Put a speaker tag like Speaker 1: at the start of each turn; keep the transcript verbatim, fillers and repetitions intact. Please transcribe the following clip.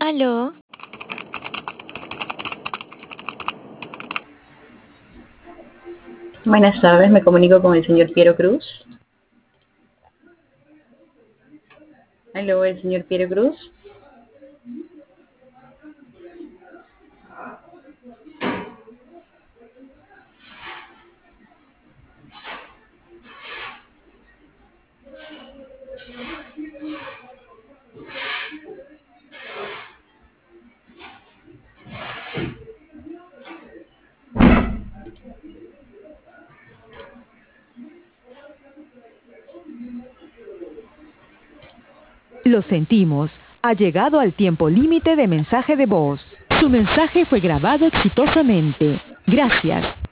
Speaker 1: Aló,
Speaker 2: Buenas tardes, me comunico con el señor Piero Cruz. Aló, el señor Piero Cruz.
Speaker 3: Lo sentimos, ha llegado al tiempo límite de mensaje de voz. Su mensaje fue grabado exitosamente. Gracias.